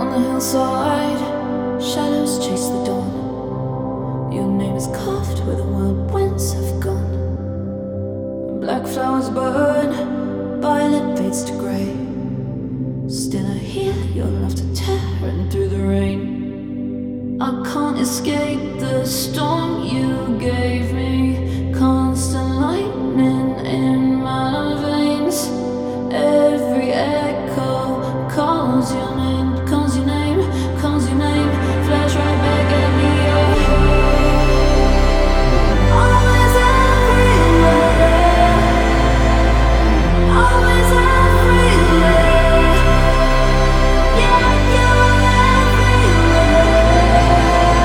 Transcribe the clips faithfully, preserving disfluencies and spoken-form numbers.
On the hillside, shadows chase the dawn. Your name is carved where the wild winds have gone. Black flowers burn, violet fades to grey. Still I hear your laughter tearing through the rain. I can't escape the storm you gave me. Constant lightning in my veins. Every echo calls your name, calls your name, calls your name. Flash right back at me. Oh. Always everywhere. Always everywhere. Yeah, you're everywhere.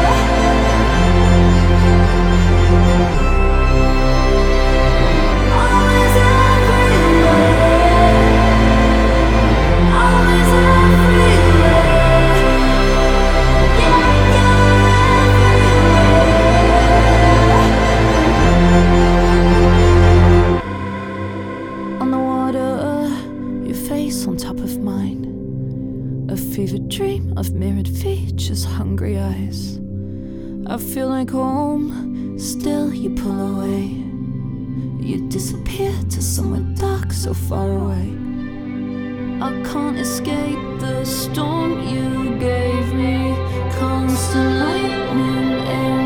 Always everywhere. Always everywhere. Yeah, you're everywhere. On the water, your face on top of mine. A fevered dream of mirrored features, hungry eyes. I feel like home, still you pull away. You disappear to somewhere dark, so far away. I can't escape the storm you gave me. Constant lightning in